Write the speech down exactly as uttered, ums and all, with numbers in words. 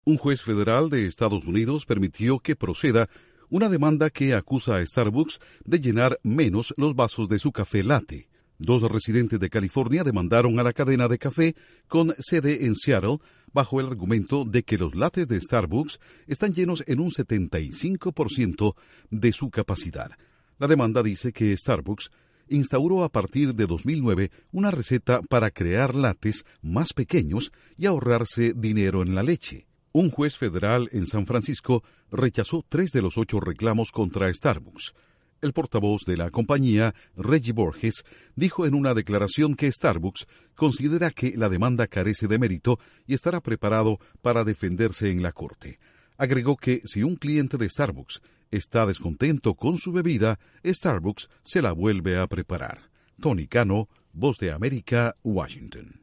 Un juez federal de Estados Unidos permitió que proceda una demanda que acusa a Starbucks de llenar menos los vasos de su café latte. Dos residentes de California demandaron a la cadena de café con sede en Seattle bajo el argumento de que los lattes de Starbucks están llenos en un setenta y cinco por ciento de su capacidad. La demanda dice que Starbucks instauró a partir de dos mil nueve una receta para crear lattes más pequeños y ahorrarse dinero en la leche. Un juez federal en San Francisco rechazó tres de los ocho reclamos contra Starbucks. El portavoz de la compañía, Reggie Borges, dijo en una declaración que Starbucks considera que la demanda carece de mérito y estará preparado para defenderse en la corte. Agregó que si un cliente de Starbucks está descontento con su bebida, Starbucks se la vuelve a preparar. Tony Cano, Voz de América, Washington.